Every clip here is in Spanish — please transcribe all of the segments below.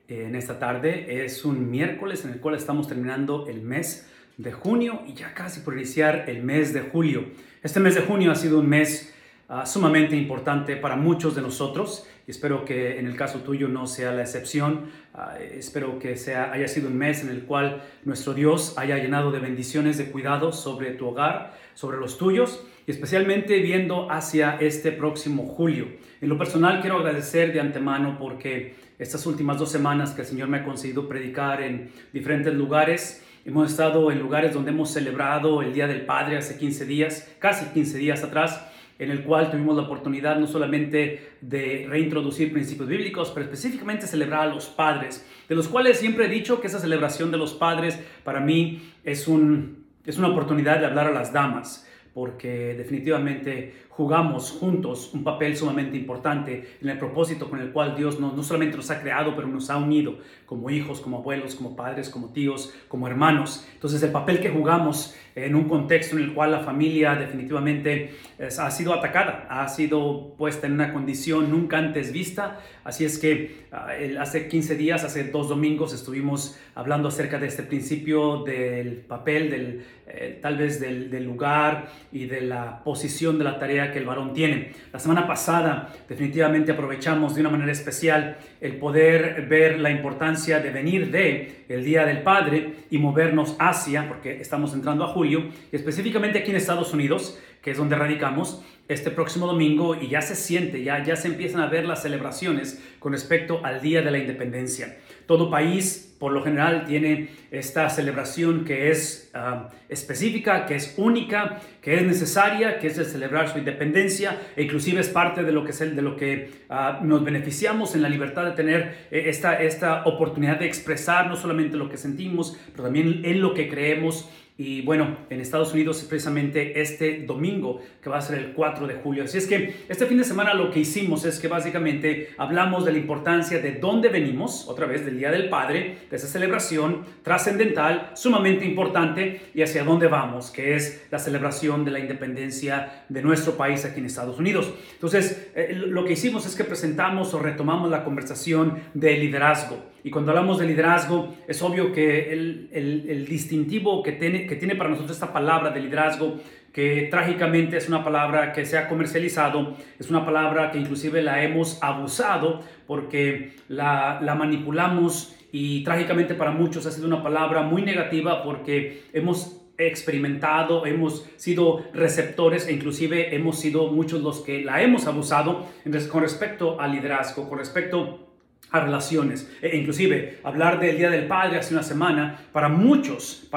en esta tarde. Es un miércoles en el cual estamos terminando el mes de junio y ya casi por iniciar el mes de julio. Este mes de junio ha sido un mes sumamente importante para muchos de nosotros y espero que en el caso tuyo no sea la excepción. Espero que haya sido un mes en el cual nuestro Dios haya llenado de bendiciones, de cuidado sobre tu hogar, sobre los tuyos, y especialmente viendo hacia este próximo julio. En lo personal quiero agradecer de antemano porque estas últimas 2 semanas que el Señor me ha concedido predicar en diferentes lugares, hemos estado en lugares donde hemos celebrado el Día del Padre hace 15 días, casi 15 días atrás, en el cual tuvimos la oportunidad no solamente de reintroducir principios bíblicos, pero específicamente celebrar a los padres, de los cuales siempre he dicho que esa celebración de los padres para mí es una oportunidad de hablar a las damas, porque definitivamente jugamos juntos un papel sumamente importante en el propósito con el cual Dios no solamente nos ha creado, pero nos ha unido como hijos, como abuelos, como padres, como tíos, como hermanos. Entonces el papel que jugamos en un contexto en el cual la familia definitivamente ha sido atacada, ha sido puesta en una condición nunca antes vista. Así es que hace 15 días, hace 2 domingos, estuvimos hablando acerca de este principio del papel, tal vez del lugar y de la posición de la tarea que el varón tiene. La semana pasada definitivamente aprovechamos de una manera especial el poder ver la importancia de venir el Día del Padre y movernos hacia, porque estamos entrando a julio, y específicamente aquí en Estados Unidos, que es donde radicamos, este próximo domingo, y ya se siente, ya se empiezan a ver las celebraciones con respecto al Día de la Independencia. Todo país, por lo general, tiene esta celebración que es específica, que es única, que es necesaria, que es el celebrar su independencia, e inclusive es parte de lo que nos beneficiamos en la libertad de tener esta oportunidad de expresar no solamente lo que sentimos, pero también en lo que creemos. Y bueno, en Estados Unidos es precisamente este domingo, que va a ser el 4 de julio. Así es que este fin de semana lo que hicimos es que básicamente hablamos de la importancia de dónde venimos, otra vez del Día del Padre, de esa celebración trascendental, sumamente importante, y hacia dónde vamos, que es la celebración de la independencia de nuestro país aquí en Estados Unidos. Entonces, lo que hicimos es que presentamos o retomamos la conversación de liderazgo. Y cuando hablamos de liderazgo, es obvio que el distintivo que tiene para nosotros esta palabra de liderazgo, que trágicamente es una palabra que se ha comercializado, es una palabra que inclusive la hemos abusado porque la manipulamos, y trágicamente para muchos ha sido una palabra muy negativa porque hemos experimentado, hemos sido receptores e inclusive hemos sido muchos los que la hemos abusado. Entonces, con respecto al liderazgo, con respecto a relaciones, inclusive hablar del Día del Padre hace una semana, para muchas,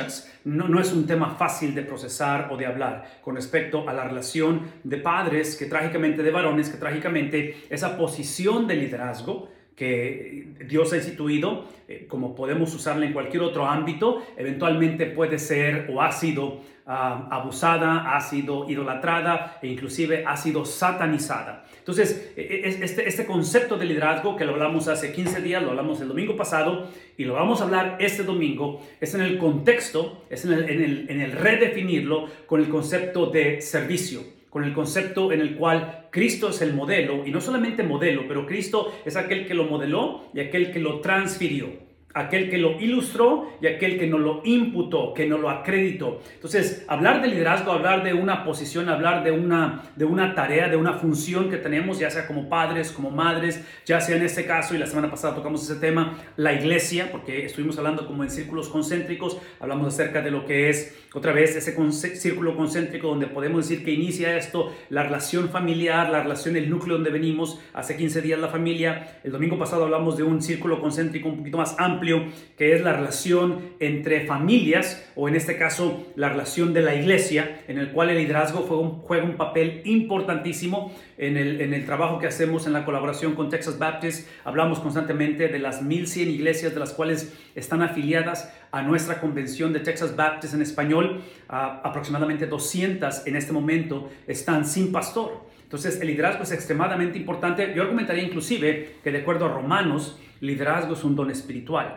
no es un tema fácil de procesar o de hablar con respecto a la relación de padres, de varones, que trágicamente esa posición de liderazgo que Dios ha instituido, como podemos usarla en cualquier otro ámbito, eventualmente puede ser o ha sido abusada, ha sido idolatrada e inclusive ha sido satanizada. Entonces, este concepto de liderazgo que lo hablamos hace 15 días, lo hablamos el domingo pasado y lo vamos a hablar este domingo, es en el contexto, es en el redefinirlo con el concepto de servicio, con el concepto en el cual Cristo es el modelo, y no solamente modelo, pero Cristo es aquel que lo modeló y aquel que lo transfirió, aquel que lo ilustró y aquel que nos lo imputó, que nos lo acreditó. Entonces, hablar de liderazgo, hablar de una posición, hablar de una tarea, de una función que tenemos, ya sea como padres, como madres, ya sea en este caso, y la semana pasada tocamos ese tema, la iglesia, porque estuvimos hablando como en círculos concéntricos, hablamos acerca de lo que es, otra vez, ese círculo concéntrico donde podemos decir que inicia esto, la relación familiar, la relación, el núcleo donde venimos, hace 15 días la familia. El domingo pasado hablamos de un círculo concéntrico un poquito más amplio, que es la relación entre familias, o en este caso la relación de la iglesia, en el cual el liderazgo juega un papel importantísimo en el trabajo que hacemos en la colaboración con Texas Baptist. Hablamos constantemente de las 1100 iglesias de las cuales están afiliadas a nuestra convención de Texas Baptist en español. Aproximadamente 200 en este momento están sin pastor. Entonces, el liderazgo es extremadamente importante. Yo argumentaría inclusive que, de acuerdo a Romanos, liderazgo es un don espiritual.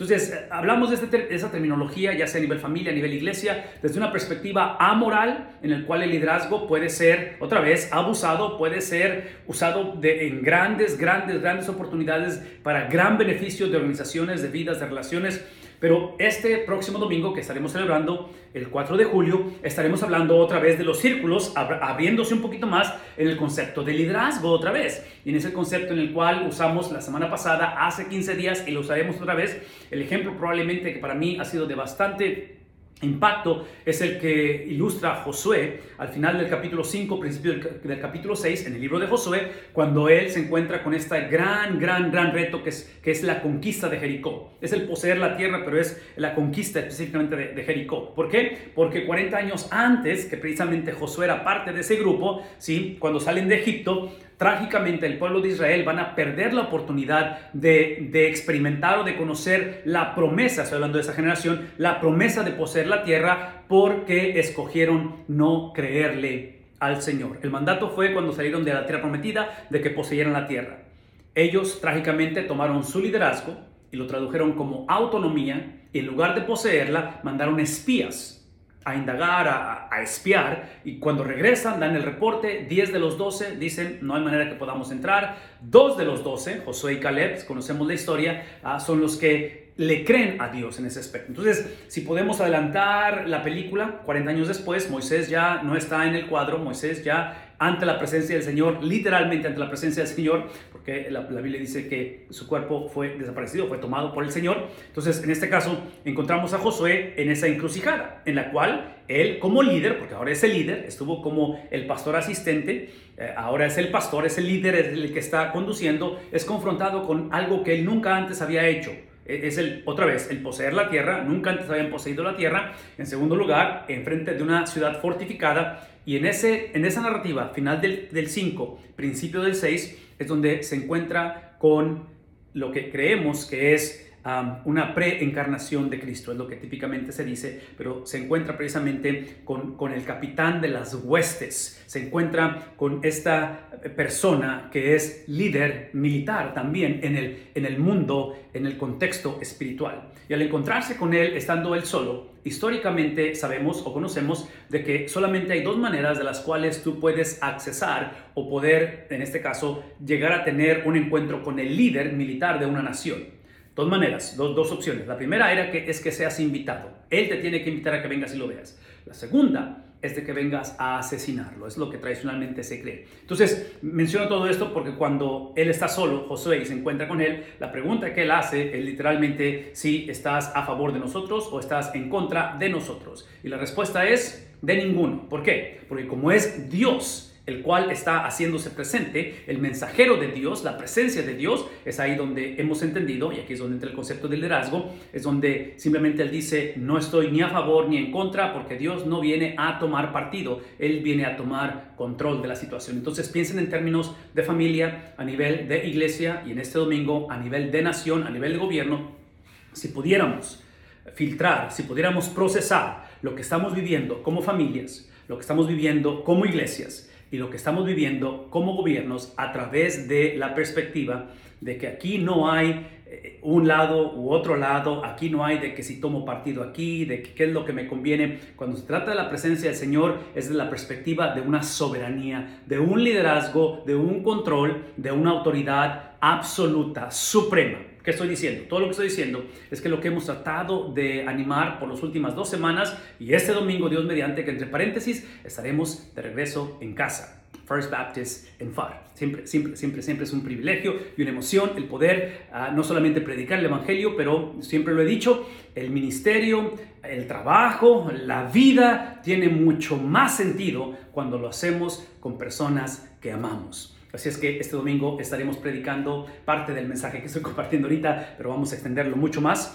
Entonces, hablamos de esa terminología, ya sea a nivel familia, a nivel iglesia, desde una perspectiva amoral, en el cual el liderazgo puede ser, otra vez, abusado, puede ser usado en grandes oportunidades para gran beneficio de organizaciones, de vidas, de relaciones. Pero este próximo domingo que estaremos celebrando, el 4 de julio, estaremos hablando otra vez de los círculos, abriéndose un poquito más en el concepto de liderazgo otra vez. Y en ese concepto en el cual usamos la semana pasada, hace 15 días, y lo usaremos otra vez. El ejemplo probablemente que para mí ha sido de bastante impacto es el que ilustra Josué al final del capítulo 5, principio del capítulo 6, en el libro de Josué, cuando él se encuentra con este gran reto que es la conquista de Jericó. Es el poseer la tierra, pero es la conquista específicamente de Jericó. ¿Por qué? Porque 40 años antes, que precisamente Josué era parte de ese grupo, ¿sí? Cuando salen de Egipto, trágicamente el pueblo de Israel van a perder la oportunidad de experimentar o de conocer la promesa, estoy hablando de esa generación, la promesa de poseer la tierra porque escogieron no creerle al Señor. El mandato fue cuando salieron de la tierra prometida de que poseyeran la tierra. Ellos trágicamente tomaron su liderazgo y lo tradujeron como autonomía y en lugar de poseerla mandaron espías a indagar, a espiar, y cuando regresan dan el reporte. 10 de los 12 dicen no hay manera que podamos entrar. 2 de los 12, Josué y Caleb, conocemos la historia, son los que le creen a Dios en ese aspecto. Entonces, si podemos adelantar la película, 40 años después, Moisés ya no está en el cuadro. Moisés ya ante la presencia del Señor, literalmente ante la presencia del Señor, porque la Biblia dice que su cuerpo fue desaparecido, fue tomado por el Señor. Entonces, en este caso, encontramos a Josué en esa encrucijada, en la cual él, como líder, porque ahora es el líder, estuvo como el pastor asistente, ahora es el pastor, es el líder, es el que está conduciendo, es confrontado con algo que él nunca antes había hecho. Es otra vez, el poseer la tierra. Nunca antes habían poseído la tierra. En segundo lugar, enfrente de una ciudad fortificada. Y en esa narrativa, final del 5, principio del 6, es donde se encuentra con lo que creemos que es una preencarnación de Cristo, es lo que típicamente se dice, pero se encuentra precisamente con el capitán de las huestes, se encuentra con esta persona que es líder militar también en el mundo, en el contexto espiritual. Y al encontrarse con él, estando él solo, históricamente sabemos o conocemos de que solamente hay dos maneras de las cuales tú puedes accesar o poder, en este caso, llegar a tener un encuentro con el líder militar de una nación. Dos maneras, dos opciones. La primera es que seas invitado. Él te tiene que invitar a que vengas y lo veas. La segunda es de que vengas a asesinarlo. Es lo que tradicionalmente se cree. Entonces, menciono todo esto porque cuando él está solo, Josué, y se encuentra con él, la pregunta que él hace es literalmente si estás a favor de nosotros o estás en contra de nosotros. Y la respuesta es de ninguno. ¿Por qué? Porque como es Dios el cual está haciéndose presente, el mensajero de Dios, la presencia de Dios, es ahí donde hemos entendido, y aquí es donde entra el concepto del liderazgo, es donde simplemente él dice, no estoy ni a favor ni en contra, porque Dios no viene a tomar partido, Él viene a tomar control de la situación. Entonces piensen en términos de familia, a nivel de iglesia, y en este domingo a nivel de nación, a nivel de gobierno. Si pudiéramos filtrar, si pudiéramos procesar lo que estamos viviendo como familias, lo que estamos viviendo como iglesias, y lo que estamos viviendo como gobiernos a través de la perspectiva de que aquí no hay un lado u otro lado, aquí no hay de que si tomo partido aquí, de que qué es lo que me conviene. Cuando se trata de la presencia del Señor es de la perspectiva de una soberanía, de un liderazgo, de un control, de una autoridad absoluta, suprema. ¿Qué estoy diciendo? Todo lo que estoy diciendo es que lo que hemos tratado de animar por las últimas 2 semanas y este domingo, Dios mediante, que entre paréntesis estaremos de regreso en casa. First Baptist en FAR. Siempre es un privilegio y una emoción el poder no solamente predicar el Evangelio, pero siempre lo he dicho, el ministerio, el trabajo, la vida tiene mucho más sentido cuando lo hacemos con personas que amamos. Así es que este domingo estaremos predicando parte del mensaje que estoy compartiendo ahorita, pero vamos a extenderlo mucho más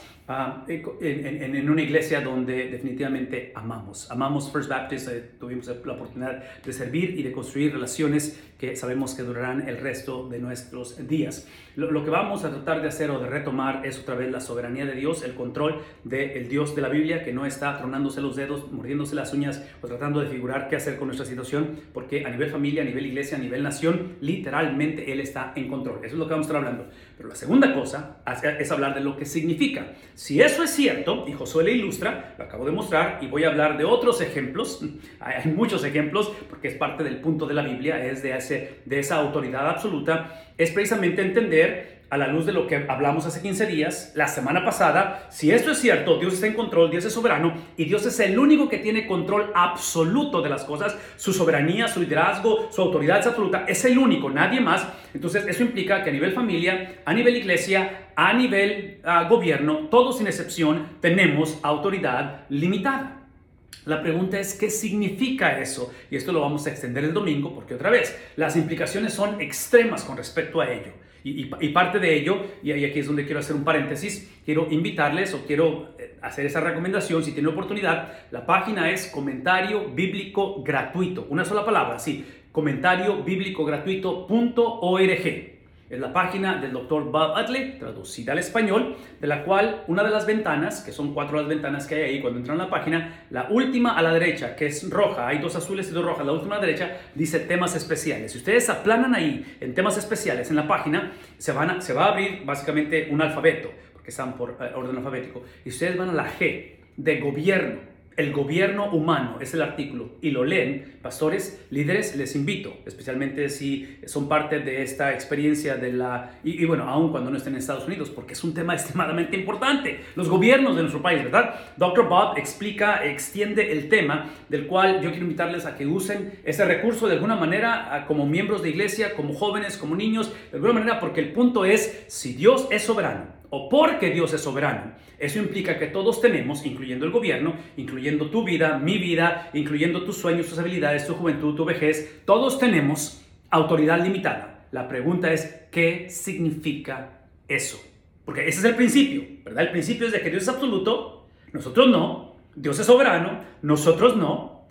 en una iglesia donde definitivamente amamos First Baptist. Tuvimos la oportunidad de servir y de construir relaciones que sabemos que durarán el resto de nuestros días. Lo que vamos a tratar de hacer o de retomar es otra vez la soberanía de Dios, el control del Dios de la Biblia, que no está tronándose los dedos, mordiéndose las uñas o tratando de figurar qué hacer con nuestra situación, porque a nivel familia, a nivel iglesia, a nivel nación, literalmente Él está en control. Eso es lo que vamos a estar hablando. Pero la segunda cosa es hablar de lo que significa. Si eso es cierto, y Josué le ilustra, lo acabo de mostrar, y voy a hablar de otros ejemplos. Hay muchos ejemplos, porque es parte del punto de la Biblia, es de esa autoridad absoluta, es precisamente entender, a la luz de lo que hablamos hace 15 días, la semana pasada, si esto es cierto, Dios está en control, Dios es soberano y Dios es el único que tiene control absoluto de las cosas, su soberanía, su liderazgo, su autoridad es absoluta, es el único, nadie más. Entonces eso implica que a nivel familia, a nivel iglesia, a nivel gobierno, todos sin excepción tenemos autoridad limitada. La pregunta es, ¿qué significa eso? Y esto lo vamos a extender el domingo porque otra vez, las implicaciones son extremas con respecto a ello. Y parte de ello, y aquí es donde quiero hacer un paréntesis, quiero invitarles o quiero hacer esa recomendación, si tienen oportunidad, la página es Comentario Bíblico Gratuito, una sola palabra, sí, comentariobiblico-gratuito.org. Es la página del Dr. Bob Utley, traducida al español, de la cual una de las ventanas, que son 4 las ventanas que hay ahí cuando entran a la página, la última a la derecha, que es roja, hay 2 azules y 2 rojas, la última a la derecha dice temas especiales. Si ustedes aplanan ahí en temas especiales en la página, se va a abrir básicamente un alfabeto, porque están por orden alfabético, y ustedes van a la G de gobierno. El gobierno humano es el artículo y lo leen, pastores, líderes, les invito, especialmente si son parte de esta experiencia y bueno, aún cuando no estén en Estados Unidos, porque es un tema extremadamente importante, los gobiernos de nuestro país, ¿verdad? Dr. Bob extiende el tema, del cual yo quiero invitarles a que usen ese recurso de alguna manera como miembros de iglesia, como jóvenes, como niños, de alguna manera, porque el punto es, si Dios es soberano, o porque Dios es soberano, eso implica que todos tenemos, incluyendo el gobierno, incluyendo tu vida, mi vida, incluyendo tus sueños, tus habilidades, tu juventud, tu vejez, todos tenemos autoridad limitada. La pregunta es, ¿qué significa eso? Porque ese es el principio, ¿verdad? El principio es de que Dios es absoluto, nosotros no, Dios es soberano, nosotros no.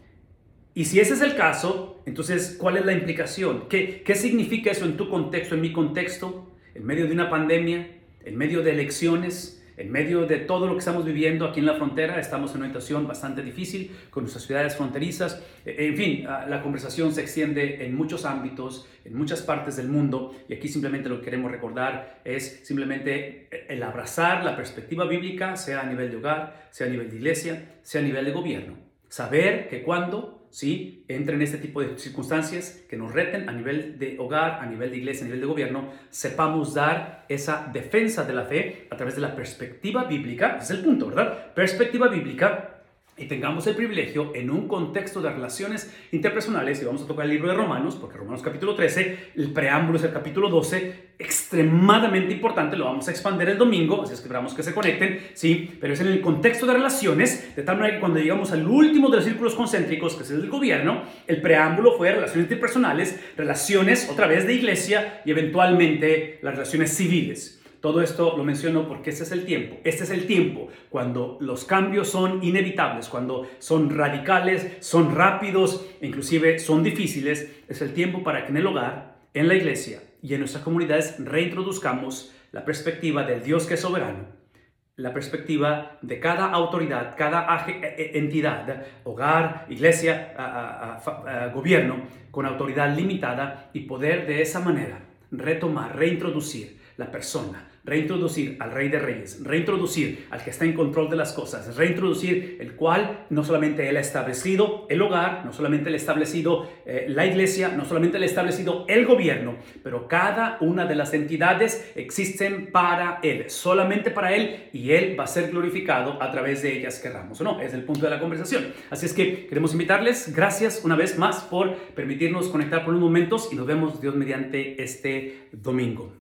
Y si ese es el caso, entonces, ¿cuál es la implicación? ¿Qué significa eso en tu contexto, en mi contexto, en medio de una pandemia, en medio de elecciones, en medio de todo lo que estamos viviendo aquí en la frontera? Estamos en una situación bastante difícil con nuestras ciudades fronterizas. En fin, la conversación se extiende en muchos ámbitos, en muchas partes del mundo, y aquí simplemente lo que queremos recordar es simplemente el abrazar la perspectiva bíblica, sea a nivel de hogar, sea a nivel de iglesia, sea a nivel de gobierno. Saber que cuando entren en este tipo de circunstancias que nos reten a nivel de hogar, a nivel de iglesia, a nivel de gobierno, sepamos dar esa defensa de la fe a través de la perspectiva bíblica. Ese es el punto, ¿verdad? Perspectiva bíblica. Y tengamos el privilegio en un contexto de relaciones interpersonales, y vamos a tocar el libro de Romanos, porque Romanos capítulo 13, el preámbulo es el capítulo 12, extremadamente importante, lo vamos a expandir el domingo, así es que esperamos que se conecten, sí, pero es en el contexto de relaciones, de tal manera que cuando llegamos al último de los círculos concéntricos, que es el del gobierno, el preámbulo fue relaciones interpersonales, relaciones otra vez de iglesia y eventualmente las relaciones civiles. Todo esto lo menciono porque este es el tiempo cuando los cambios son inevitables, cuando son radicales, son rápidos, inclusive son difíciles. Es el tiempo para que en el hogar, en la iglesia y en nuestras comunidades reintroduzcamos la perspectiva del Dios que es soberano, la perspectiva de cada autoridad, cada entidad, hogar, iglesia, gobierno, con autoridad limitada y poder de esa manera retomar, reintroducir la persona, reintroducir al Rey de Reyes, reintroducir al que está en control de las cosas, reintroducir el cual no solamente Él ha establecido el hogar, no solamente Él ha establecido la iglesia, no solamente Él ha establecido el gobierno, pero cada una de las entidades existen para Él, solamente para Él, y Él va a ser glorificado a través de ellas, querramos o no. Es el punto de la conversación. Así es que queremos invitarles, gracias una vez más por permitirnos conectar por unos momentos y nos vemos Dios mediante este domingo.